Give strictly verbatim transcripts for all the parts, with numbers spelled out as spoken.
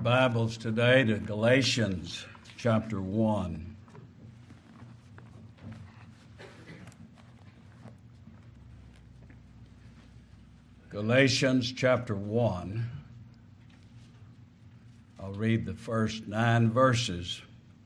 Bibles today to Galatians chapter one. Galatians chapter one. I'll read the first nine verses.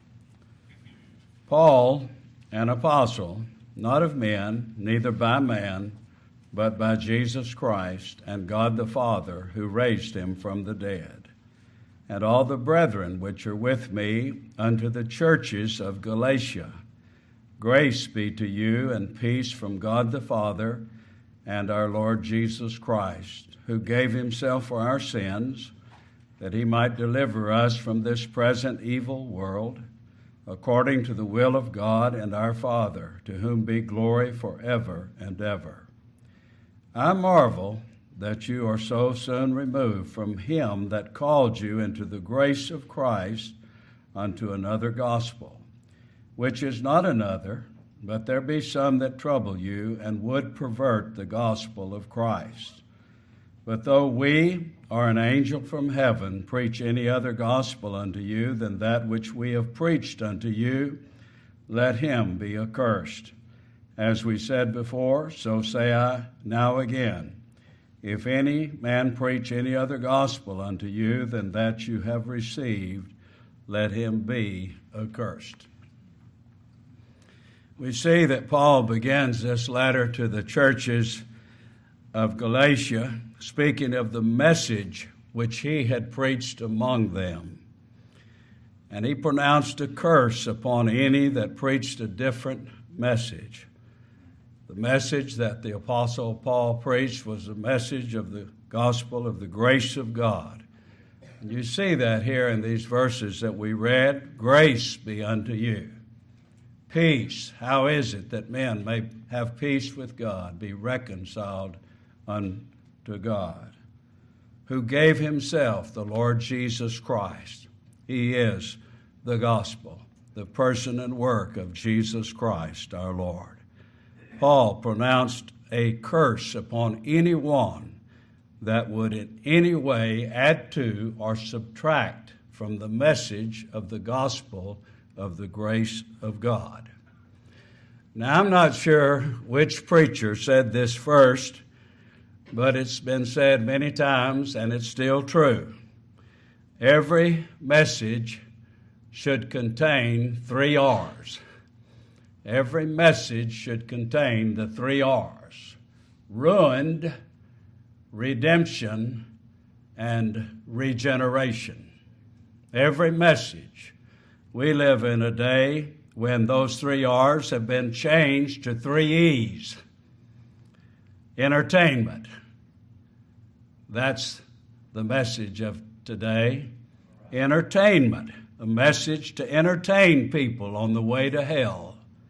Paul, an apostle, not of men, neither by man, but by Jesus Christ and God the Father, who raised him from the dead, and all the brethren which are with me unto the churches of Galatia. Grace be to you and peace from God the Father and our Lord Jesus Christ, who gave himself for our sins, that he might deliver us from this present evil world, according to the will of God and our Father, to whom be glory forever and ever. I marvel that you are so soon removed from him that called you into the grace of Christ unto another gospel, which is not another, but there be some that trouble you and would pervert the gospel of Christ. But though we or an angel from heaven preach any other gospel unto you than that which we have preached unto you, let him be accursed. As we said before, so say I now again. If any man preach any other gospel unto you than that you have received, let him be accursed. We see that Paul begins this letter to the churches of Galatia, speaking of the message which he had preached among them. And he pronounced a curse upon any that preached a different message. The message that the Apostle Paul preached was the message of the gospel of the grace of God. And you see that here in these verses that we read. Grace be unto you. Peace. How is it that men may have peace with God, be reconciled unto God? Who gave himself, the Lord Jesus Christ. He is the gospel, the person and work of Jesus Christ our Lord. Paul pronounced a curse upon anyone that would in any way add to or subtract from the message of the gospel of the grace of God. Now, I'm not sure which preacher said this first, but it's been said many times, and it's still true. Every message should contain three R's. Every message should contain the three R's: ruined, redemption, and regeneration. Every message. We live in a day when those three R's have been changed to three E's. Entertainment. That's the message of today. Entertainment. A message to entertain people on the way to hell.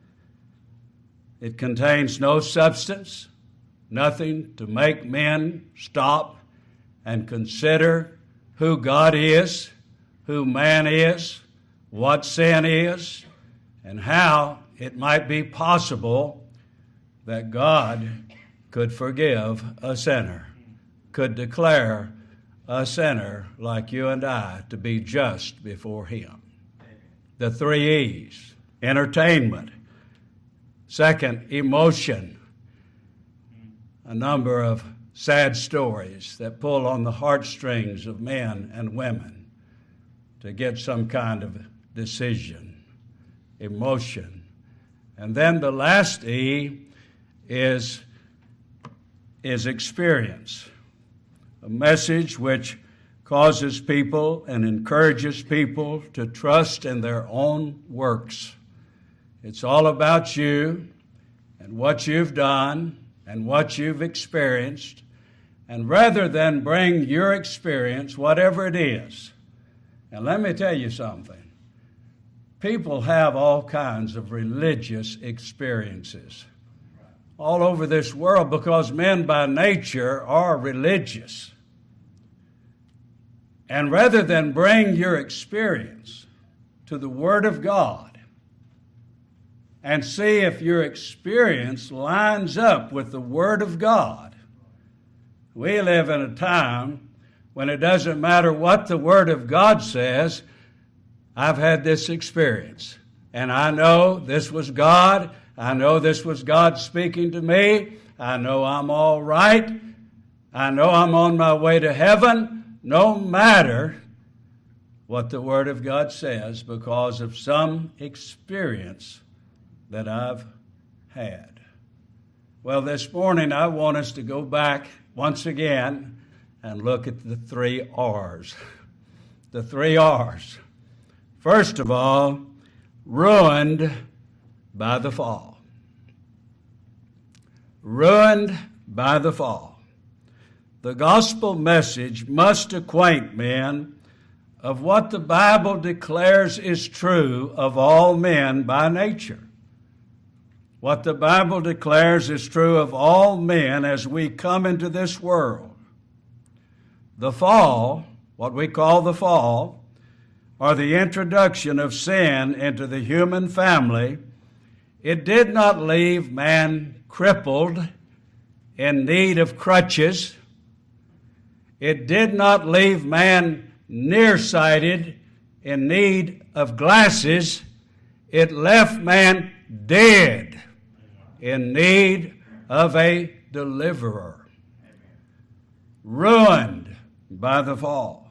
It contains no substance, nothing to make men stop and consider who God is, who man is, what sin is, and how it might be possible that God could forgive a sinner, could declare a sinner like you and I to be just before him. The three E's: entertainment. Second, emotion. A number of sad stories that pull on the heartstrings of men and women to get some kind of decision. Emotion. And then the last E is, is experience. A message which causes people and encourages people to trust in their own works. It's all about you and what you've done and what you've experienced. And rather than bring your experience, whatever it is, and let me tell you something, people have all kinds of religious experiences all over this world because men by nature are religious. And rather than bring your experience to the Word of God, and see if your experience lines up with the Word of God. We live in a time when it doesn't matter what the Word of God says, I've had this experience. And I know this was God. I know this was God speaking to me. I know I'm all right. I know I'm on my way to heaven, no matter what the Word of God says, because of some experience that I've had. Well, this morning I want us to go back once again and look at the three R's. The three R's. First of all, ruined by the fall. Ruined by the fall. The gospel message must acquaint men of what the Bible declares is true of all men by nature. What the Bible declares is true of all men as we come into this world. The fall, what we call the fall, or the introduction of sin into the human family, it did not leave man crippled, in need of crutches. It did not leave man nearsighted, in need of glasses. It left man dead, in need of a deliverer. Ruined by the fall.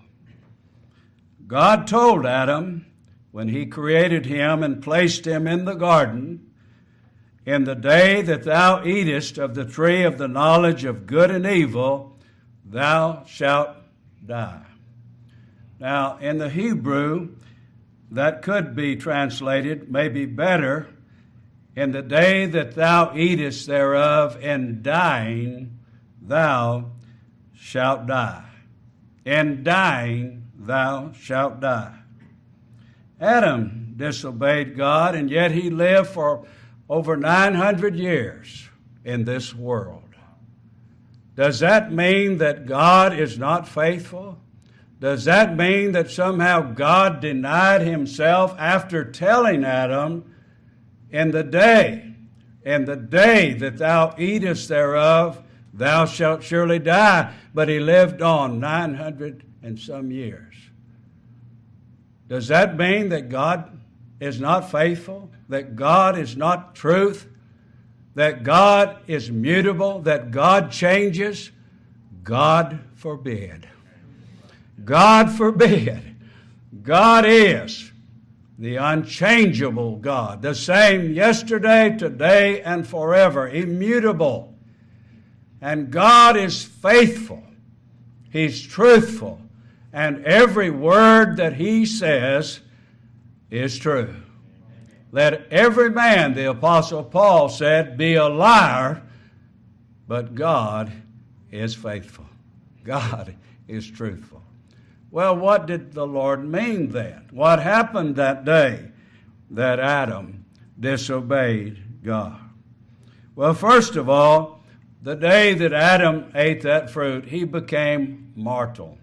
God told Adam, when he created him and placed him in the garden, in the day that thou eatest of the tree of the knowledge of good and evil, thou shalt die. Now, in the Hebrew, that could be translated, maybe better, in the day that thou eatest thereof, in dying thou shalt die. In dying thou shalt die. Adam disobeyed God, and yet he lived for over nine hundred years in this world. Does that mean that God is not faithful? Does that mean that somehow God denied himself after telling Adam, in the day, in the day that thou eatest thereof, thou shalt surely die? But he lived on nine hundred and some years. Does that mean that God is not faithful? That God is not truth? That God is mutable? That God changes? God forbid. God forbid. God is the unchangeable God, the same yesterday, today, and forever, immutable. And God is faithful. He's truthful. And every word that he says is true. Let every man, the Apostle Paul said, be a liar, but God is faithful. God is truthful. Well, what did the Lord mean then? What happened that day that Adam disobeyed God? Well, first of all, the day that Adam ate that fruit, he became mortal.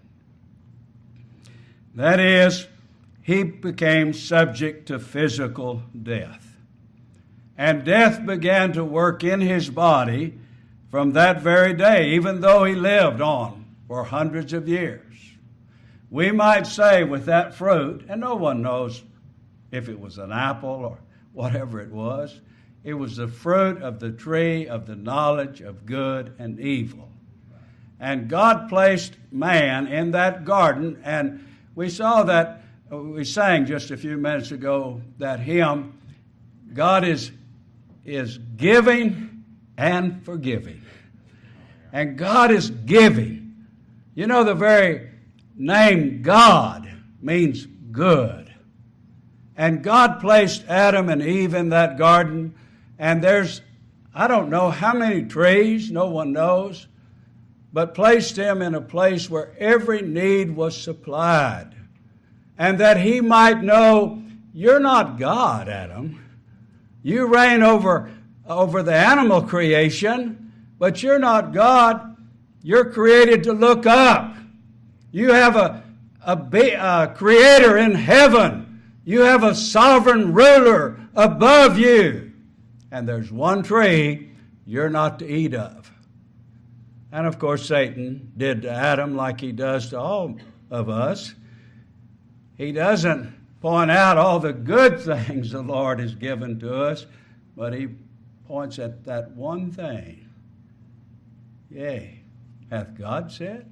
That is, he became subject to physical death. And death began to work in his body from that very day, even though he lived on for hundreds of years. We might say with that fruit, and no one knows if it was an apple or whatever it was, it was the fruit of the tree of the knowledge of good and evil. And God placed man in that garden, and we saw that, we sang just a few minutes ago that hymn, God is, is giving and forgiving. And God is giving. You know, the very name God means good. And God placed Adam and Eve in that garden, and there's, I don't know how many trees, no one knows, but placed him in a place where every need was supplied. And that he might know, you're not God, Adam. You reign over, over the animal creation, but you're not God. You're created to look up. You have a, a, a creator in heaven. You have a sovereign ruler above you. And there's one tree you're not to eat of. And of course, Satan did to Adam like he does to all of us. He doesn't point out all the good things the Lord has given to us, but he points at that one thing. Yea, hath God said?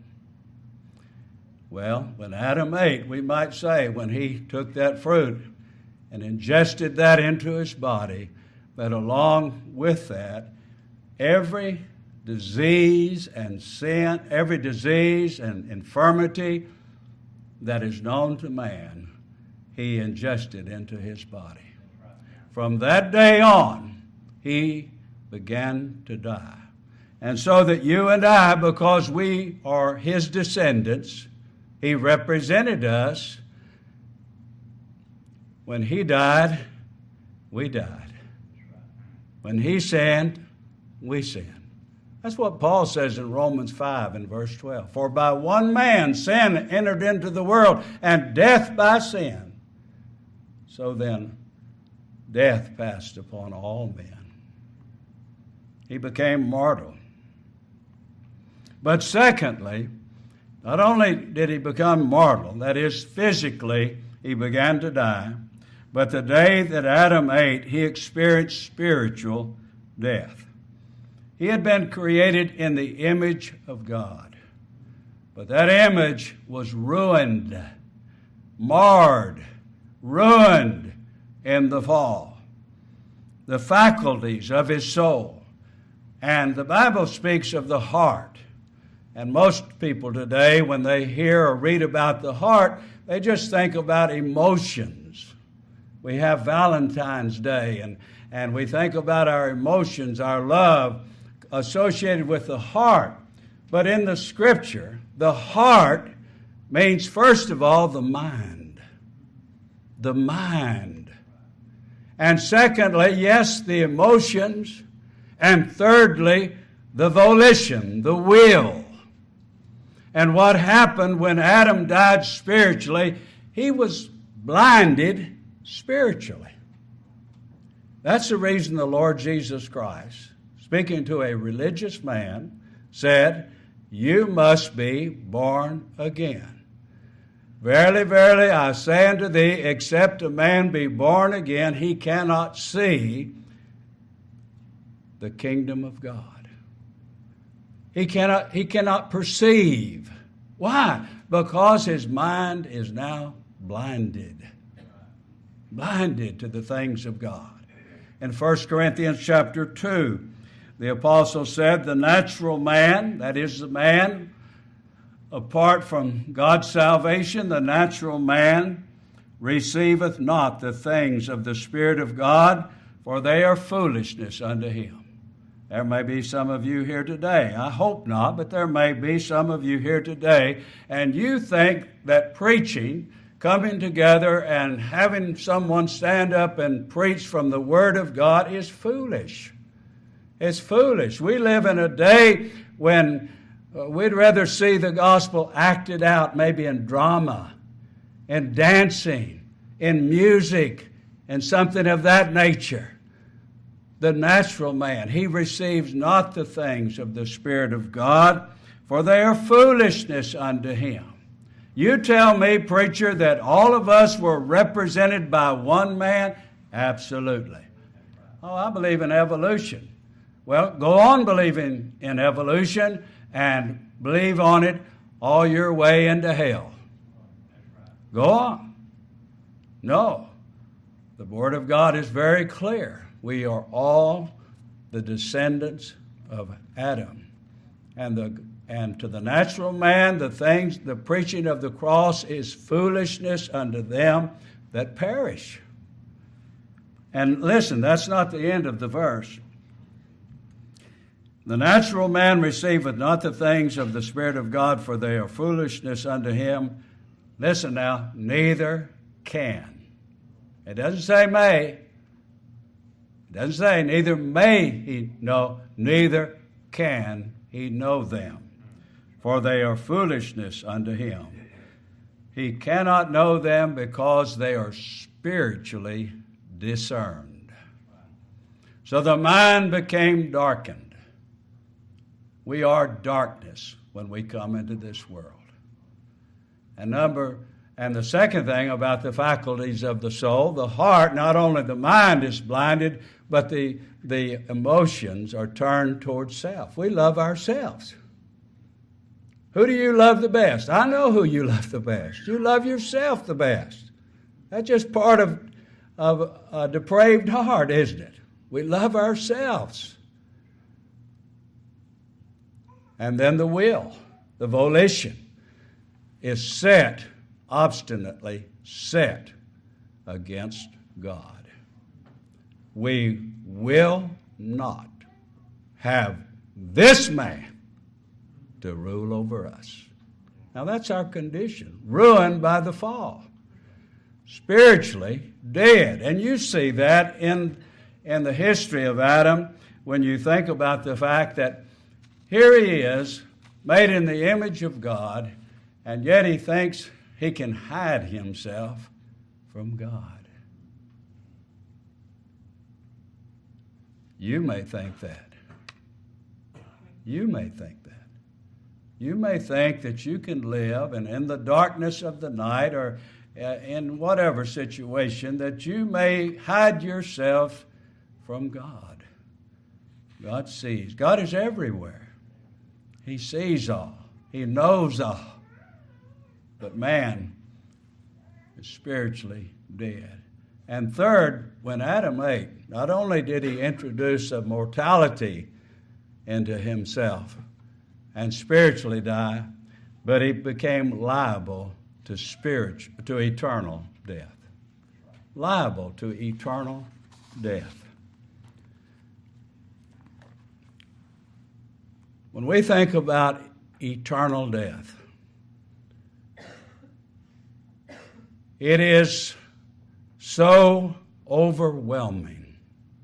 Well, when Adam ate, we might say, when he took that fruit and ingested that into his body, that along with that, every disease and sin, every disease and infirmity that is known to man, he ingested into his body. From that day on, he began to die. And so that you and I, because we are his descendants, he represented us. When he died, we died. When he sinned, we sinned. That's what Paul says in Romans five and verse twelve. For by one man sin entered into the world, and death by sin. So then death passed upon all men. He became mortal. But secondly, not only did he become mortal, that is, physically he began to die, but the day that Adam ate, he experienced spiritual death. He had been created in the image of God, but that image was ruined, marred, ruined in the fall. The faculties of his soul. And the Bible speaks of the heart. And most people today, when they hear or read about the heart, they just think about emotions. We have Valentine's Day, and, and we think about our emotions, our love, associated with the heart. But in the Scripture, the heart means, first of all, the mind. The mind. And secondly, yes, the emotions. And thirdly, the volition, the will. And what happened when Adam died spiritually, he was blinded spiritually. That's the reason the Lord Jesus Christ, speaking to a religious man, said, you must be born again. Verily, verily, I say unto thee, except a man be born again, he cannot see the kingdom of God. He cannot, he cannot perceive. Why? Because his mind is now blinded. Blinded to the things of God. In First Corinthians chapter two, the apostle said, the natural man, that is the man apart from God's salvation, the natural man receiveth not the things of the Spirit of God, for they are foolishness unto him. There may be some of you here today. I hope not, but there may be some of you here today, and you think that preaching, coming together and having someone stand up and preach from the Word of God is foolish. It's foolish. We live in a day when uh, we'd rather see the gospel acted out, maybe in drama, in dancing, in music, and something of that nature. The natural man, he receives not the things of the Spirit of God, for they are foolishness unto him. You tell me, preacher, that all of us were represented by one man? Absolutely. Oh, I believe in evolution. Well, go on believing in evolution and believe on it all your way into hell. Go on. No. The Word of God is very clear. We are all the descendants of Adam. And the and to the natural man, the things, the preaching of the cross is foolishness unto them that perish. And listen, that's not the end of the verse. The natural man receiveth not the things of the Spirit of God, for they are foolishness unto him. Listen now, neither can. It doesn't say may. It doesn't say neither may he know, neither can he know them. For they are foolishness unto him. He cannot know them because they are spiritually discerned. So the mind became darkened. We are darkness when we come into this world. And number, and the second thing about the faculties of the soul, the heart, not only the mind is blinded, but the, the emotions are turned towards self. We love ourselves. Who do you love the best? I know who you love the best. You love yourself the best. That's just part of, of a depraved heart, isn't it? We love ourselves. And then the will, the volition, is set, obstinately set against God. We will not have this man to rule over us. Now that's our condition, ruined by the fall, spiritually dead. And you see that in, in the history of Adam when you think about the fact that here he is, made in the image of God, and yet he thinks he can hide himself from God. You may think that. You may think that. You may think that you can live, and in the darkness of the night or uh, in whatever situation, that you may hide yourself from God. God sees. God is everywhere. He sees all. He knows all. But man is spiritually dead. And third, when Adam ate, not only did he introduce a mortality into himself and spiritually die, but he became liable to spiritual, to eternal death. Liable to eternal death. When we think about eternal death, it is so overwhelming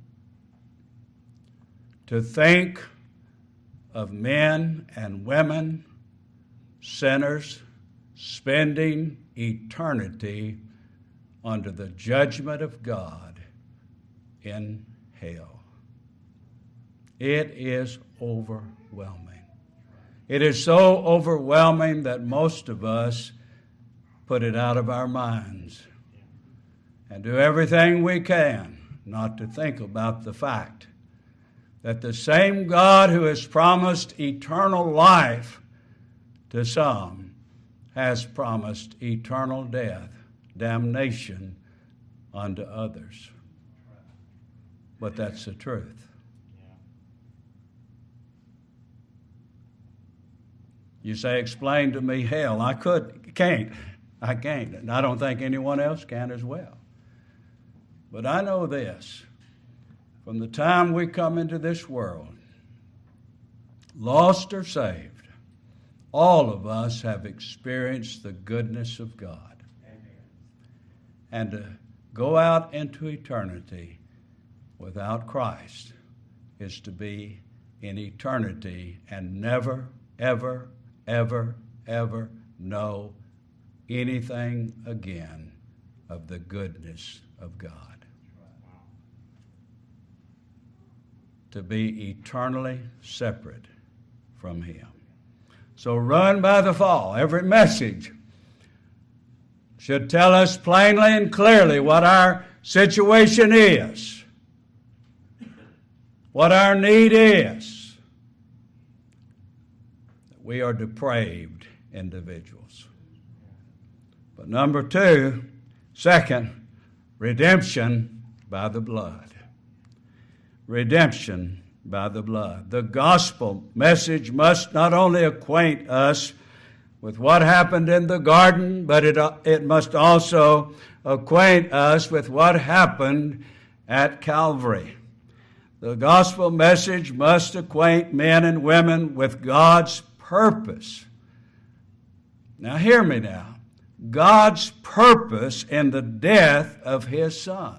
to think of men and women, sinners, spending eternity under the judgment of God in hell. It is overwhelming. It is so overwhelming that most of us put it out of our minds and do everything we can not to think about the fact that the same God who has promised eternal life to some has promised eternal death, damnation unto others. But that's the truth. You say, explain to me hell. I could, can't. I can't. And I don't think anyone else can as well. But I know this. From the time we come into this world, lost or saved, all of us have experienced the goodness of God. Amen. And to go out into eternity without Christ is to be in eternity and never, ever, ever, ever know anything again of the goodness of God. To be eternally separate from Him. So run by the fall. Every message should tell us plainly and clearly what our situation is, what our need is. We are depraved individuals. But number two, second, redemption by the blood. Redemption by the blood. The gospel message must not only acquaint us with what happened in the garden, but it, it must also acquaint us with what happened at Calvary. The gospel message must acquaint men and women with God's purpose. Now hear me now. God's purpose in the death of His Son.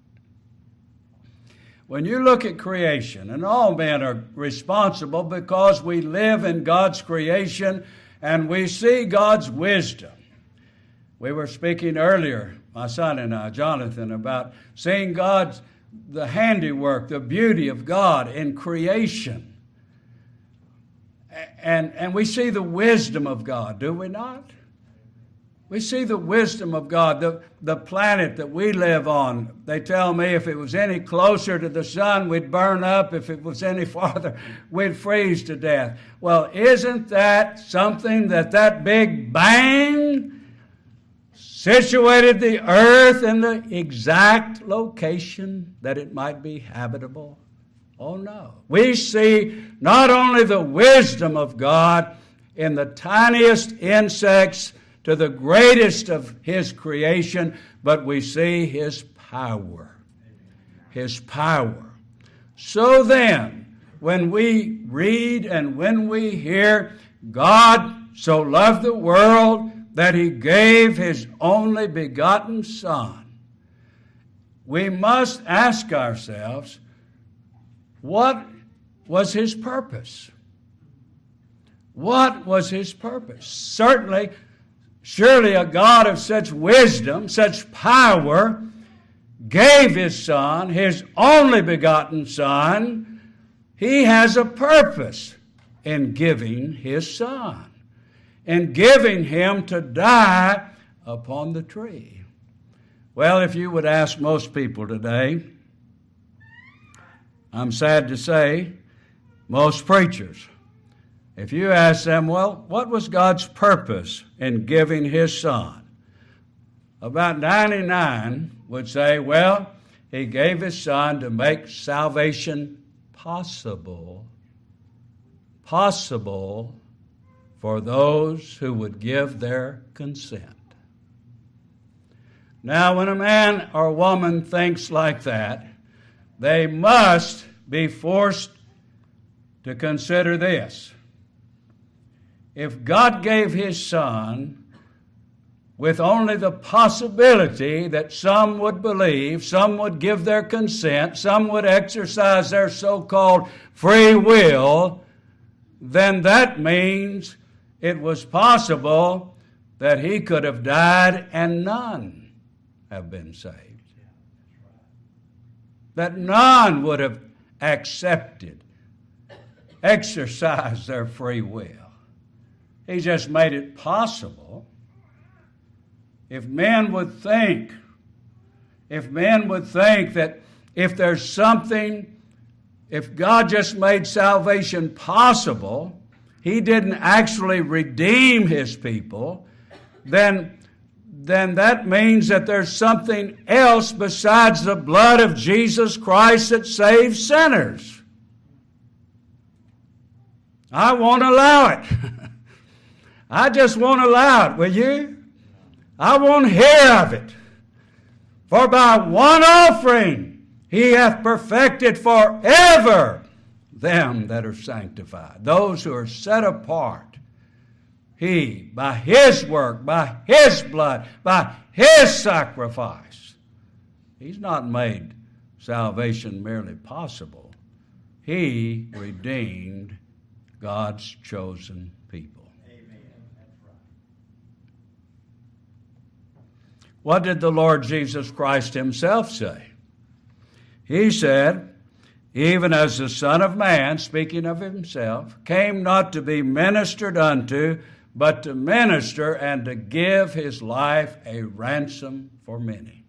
When you look at creation, and all men are responsible because we live in God's creation and we see God's wisdom. We were speaking earlier, my son and I, Jonathan, about seeing God's, the handiwork, the beauty of God in creation. And, and we see the wisdom of God, do we not? We see the wisdom of God. The, the planet that we live on, they tell me if it was any closer to the sun, we'd burn up. If it was any farther, we'd freeze to death. Well, isn't that something that that Big Bang situated the earth in the exact location that it might be habitable? Oh, no. We see not only the wisdom of God in the tiniest insects to the greatest of His creation, but we see His power. His power. So then, when we read and when we hear, God so loved the world that He gave His only begotten Son, we must ask ourselves, what was His purpose? What was His purpose? Certainly, surely a God of such wisdom, such power, gave His Son, His only begotten Son. He has a purpose in giving His Son, in giving Him to die upon the tree. Well, if you would ask most people today, I'm sad to say, most preachers, if you ask them, well, what was God's purpose in giving His Son? About ninety-nine would say, well, He gave His Son to make salvation possible, possible for those who would give their consent. Now, when a man or woman thinks like that, they must be forced to consider this. If God gave His Son with only the possibility that some would believe, some would give their consent, some would exercise their so-called free will, then that means it was possible that He could have died and none have been saved. That none would have accepted, exercised their free will. He just made it possible. If men would think, if men would think that if there's something, if God just made salvation possible, He didn't actually redeem His people, then, then that means that there's something else besides the blood of Jesus Christ that saves sinners. I won't allow it. I just won't allow it, will you? I won't hear of it. For by one offering He hath perfected forever them that are sanctified, those who are set apart. He, by His work, by His blood, by His sacrifice, He's not made salvation merely possible. He redeemed God's chosen people. What did the Lord Jesus Christ Himself say? He said, even as the Son of Man, speaking of Himself, came not to be ministered unto, but to minister and to give His life a ransom for many.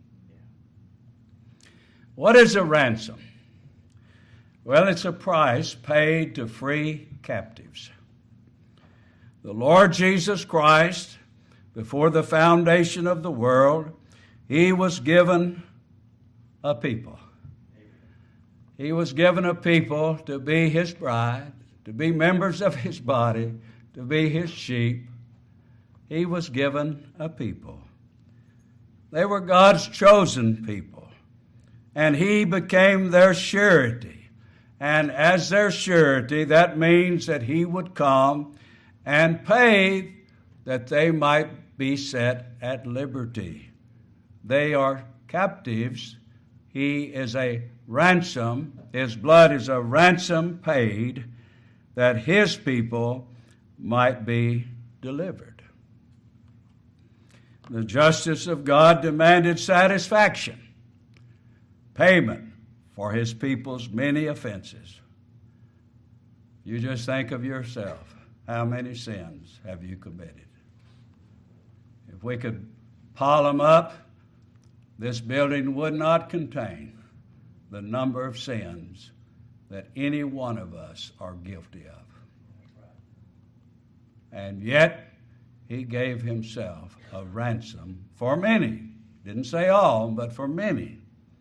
What is a ransom? Well, it's a price paid to free captives. The Lord Jesus Christ, before the foundation of the world, He was given a people. He was given a people to be His bride, to be members of His body, to be His sheep. He was given a people. They were God's chosen people, and He became their surety. And as their surety, that means that He would come and pay that they might be set at liberty. They are captives. He is a ransom. His blood is a ransom paid that His people might be delivered. The justice of God demanded satisfaction, payment for His people's many offenses. You just think of yourself. How many sins have you committed? If we could pile them up, this building would not contain the number of sins that any one of us are guilty of. And yet, he gave himself a ransom for many. Didn't say all, but for many.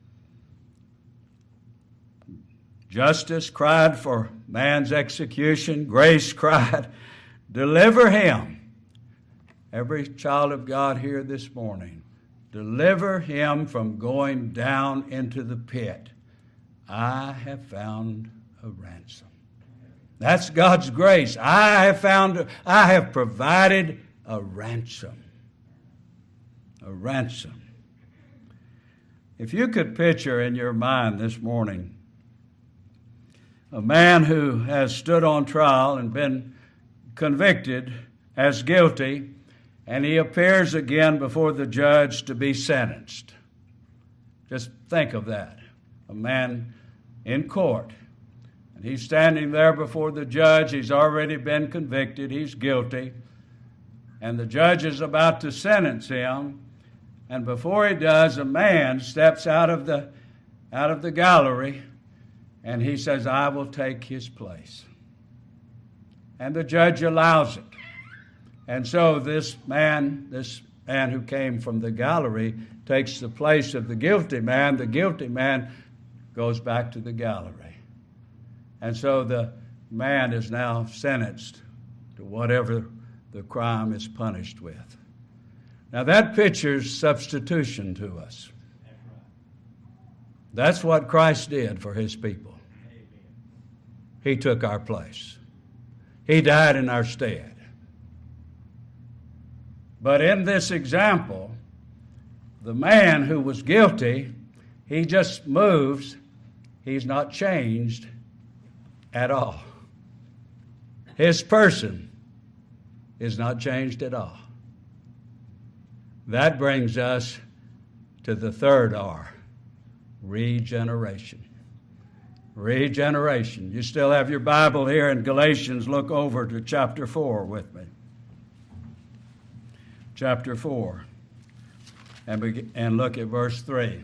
Justice cried for man's execution. Grace cried, deliver him. Every child of God here this morning, deliver him from going down into the pit. I have found a ransom. That's God's grace. I have found, I have provided a ransom. A ransom. If you could picture in your mind this morning a man who has stood on trial and been convicted as guilty, and he appears again before the judge to be sentenced. Just think of that. A man in court, and he's standing there before the judge. He's already been convicted. He's guilty. And the judge is about to sentence him. And before he does, a man steps out of the, out of the gallery, and he says, I will take his place. And the judge allows it. And so this man, this man who came from the gallery, takes the place of the guilty man. The guilty man goes back to the gallery. And so the man is now sentenced to whatever the crime is punished with. Now that pictures substitution to us. That's what Christ did for his people. He took our place. He died in our stead. But in this example, the man who was guilty, he just moves. He's not changed at all. His person is not changed at all. That brings us to the third R, regeneration. Regeneration. You still have your Bible here in Galatians. Look over to chapter four with me. Chapter four. And, be, and look at verse three.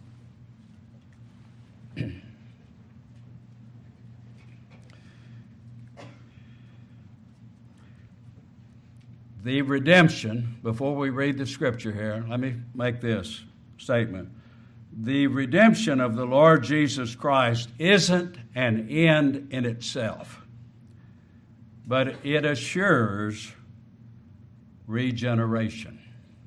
The redemption, before we read the scripture here, let me make this statement. The redemption of the Lord Jesus Christ isn't an end in itself, but it assures regeneration.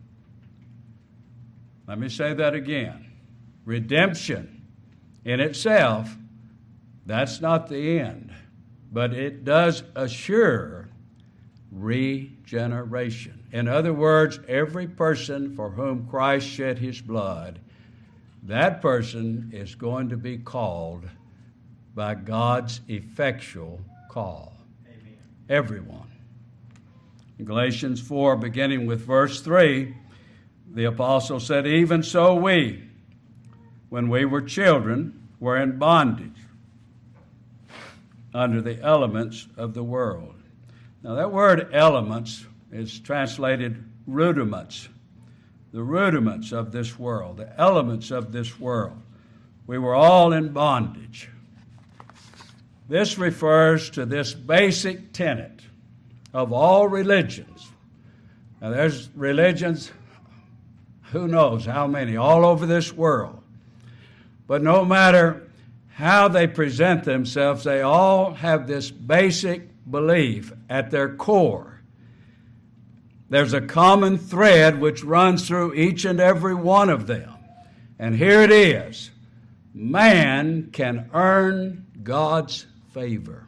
Let me say that again. Redemption in itself, that's not the end, but it does assure regeneration. In other words, every person for whom Christ shed his blood, that person is going to be called by God's effectual call. Amen. Everyone. In Galatians four, beginning with verse three, the apostle said, even so we, when we were children, were in bondage under the elements of the world. Now that word elements is translated rudiments. The rudiments of this world, the elements of this world. We were all in bondage. This refers to this basic tenet of all religions. Now there's religions, who knows how many, all over this world. But no matter how they present themselves, they all have this basic belief at their core. There's a common thread which runs through each and every one of them. And here it is. Man can earn God's favor.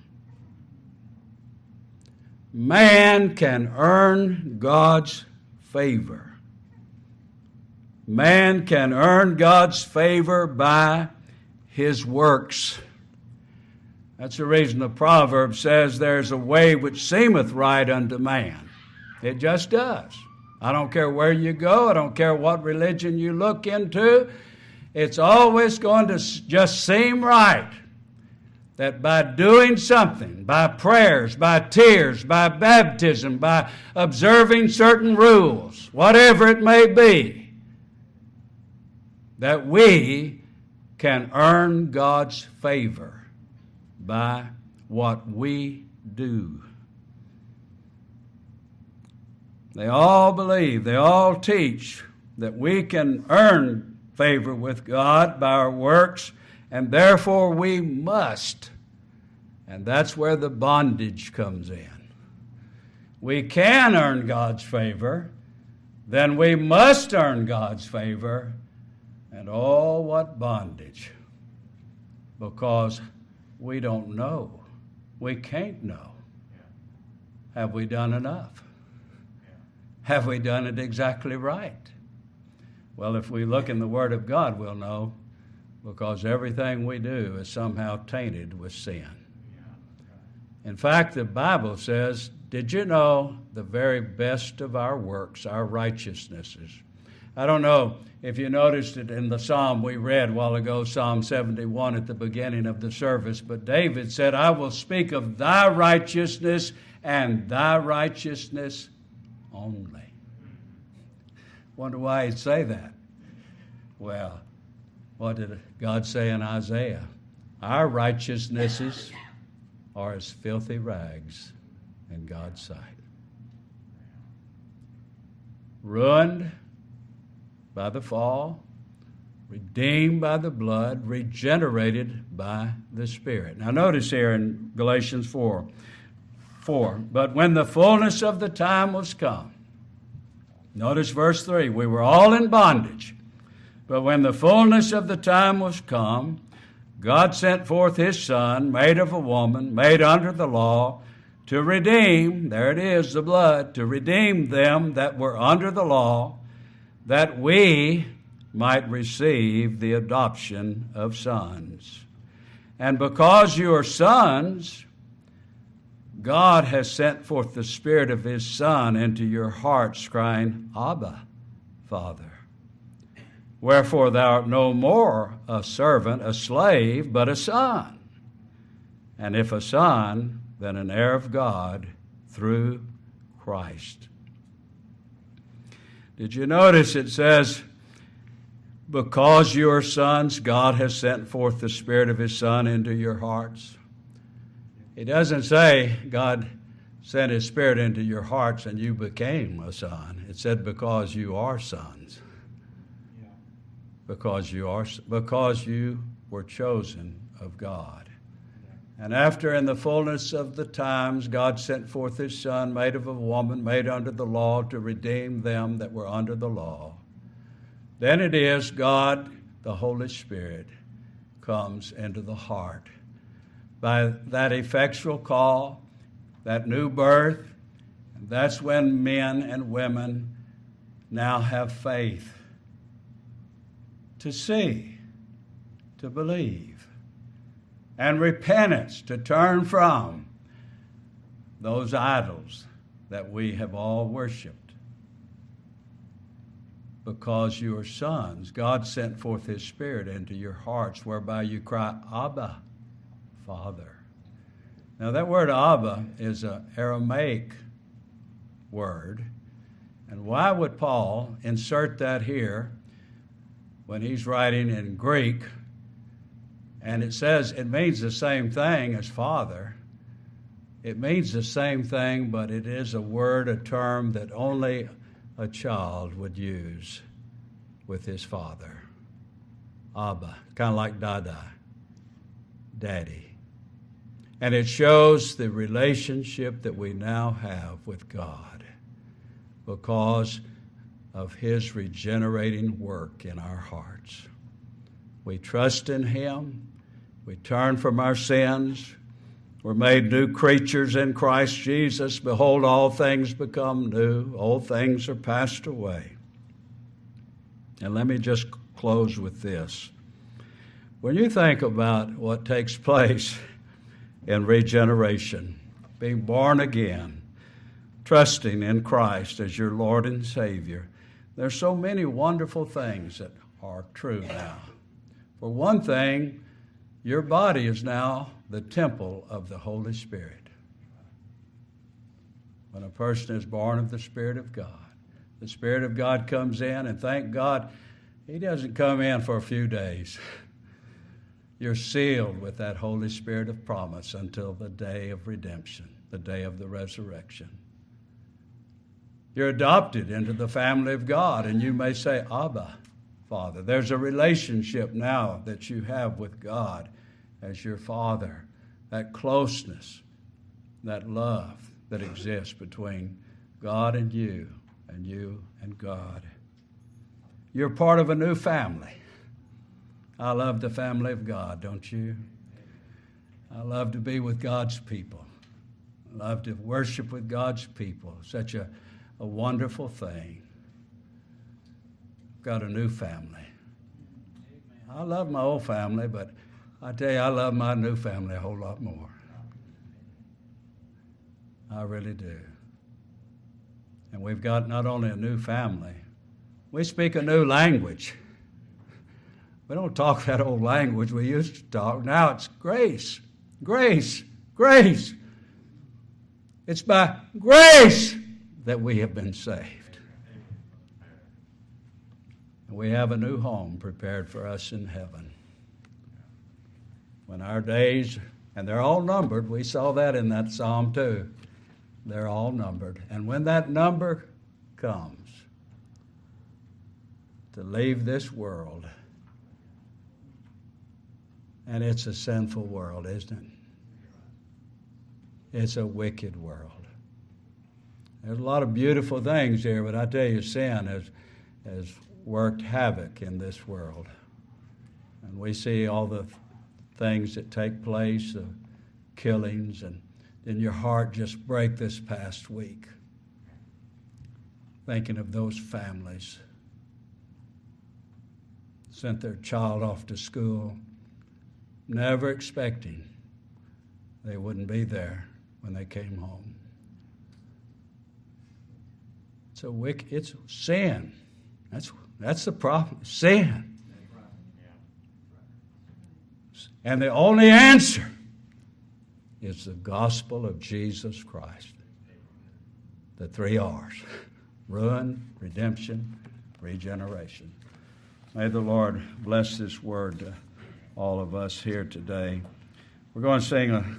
Man can earn God's favor. Man can earn God's favor by his works. That's the reason the proverb says there's a way which seemeth right unto man. It just does. I don't care where you go. I don't care what religion you look into. It's always going to just seem right. that by doing something, by prayers, by tears, by baptism, by observing certain rules, whatever it may be, that we can earn God's favor by what we do. They all believe, they all teach that we can earn favor with God by our works, and therefore we must. And that's where the bondage comes in. We can earn God's favor, then we must earn God's favor, and oh, what bondage. Because we don't know. We can't know. Have we done enough? Have we done it exactly right? Well, if we look in the Word of God, we'll know, because everything we do is somehow tainted with sin. In fact, the Bible says, did you know the very best of our works, our righteousnesses? I don't know if you noticed it in the psalm we read a while ago, Psalm seventy-one at the beginning of the service, but David said, I will speak of thy righteousness and thy righteousness only. Wonder why he'd say that. Well, what did God say in Isaiah? Our righteousnesses are as filthy rags in God's sight. Ruined by the fall, redeemed by the blood, regenerated by the Spirit. Now notice here in Galatians four, four, but when the fullness of the time was come, notice verse three, we were all in bondage, but when the fullness of the time was come, God sent forth his Son, made of a woman, made under the law, to redeem, there it is, the blood, to redeem them that were under the law, that we might receive the adoption of sons. And because you are sons, God has sent forth the Spirit of his Son into your hearts, crying, Abba, Father. Wherefore thou art no more a servant, a slave, but a son. And if a son, then an heir of God through Christ. Did you notice it says, because you are sons, God has sent forth the Spirit of his Son into your hearts? It doesn't say God sent his Spirit into your hearts and you became a son. It said because you are sons. Yeah. Because you are, because you were chosen of God. Yeah. And after, in the fullness of the times, God sent forth his Son, made of a woman, made under the law, to redeem them that were under the law. Then it is God, the Holy Spirit, comes into the heart. By that effectual call, that new birth, that's when men and women now have faith to see, to believe, and repentance to turn from those idols that we have all worshiped. Because you are sons, God sent forth his Spirit into your hearts, whereby you cry, Abba, Father. Now that word Abba is an Aramaic word. And why would Paul insert that here when he's writing in Greek? And it says it means the same thing as Father. It means the same thing, but it is a word, a term that only a child would use with his father. Abba, kind of like Dada, Daddy. And it shows the relationship that we now have with God because of his regenerating work in our hearts. We trust in him. We turn from our sins. We're made new creatures in Christ Jesus. Behold, all things become new. Old things are passed away. And let me just close with this. When you think about what takes place in regeneration, being born again, trusting in Christ as your Lord and Savior, there's so many wonderful things that are true now. For one thing, Your body is now the temple of the Holy Spirit. When a person is born of the Spirit of God, the Spirit of God comes in, and thank God, He doesn't come in for a few days. You're sealed with that Holy Spirit of promise until the day of redemption, the day of the resurrection. You're adopted into the family of God, and you may say, Abba, Father. There's a relationship now that you have with God as your Father, that closeness, that love that exists between God and you, and you and God. You're part of a new family. I love the family of God, don't you? I love to be with God's people. I love to worship with God's people. Such a, a wonderful thing. I've got a new family. I love my old family, but I tell you, I love my new family a whole lot more. I really do. And we've got not only a new family, we speak a new language. We don't talk that old language we used to talk. Now it's grace, grace, grace. It's by grace that we have been saved. And we have a new home prepared for us in heaven. When our days, and they're all numbered, we saw that in that psalm too. They're all numbered. And when that number comes, to leave this world, and it's a sinful world, isn't it? It's a wicked world. There's a lot of beautiful things here, but I tell you, sin has, has worked havoc in this world. And we see all the things that take place, the killings, and then your heart just break this past week, thinking of those families sent their child off to school, never expecting they wouldn't be there when they came home. It's a wick, it's sin. That's that's the problem. Sin. And the only answer is the gospel of Jesus Christ. The three R's. Ruin, redemption, regeneration. May the Lord bless this word to all of us here today. We're going to sing a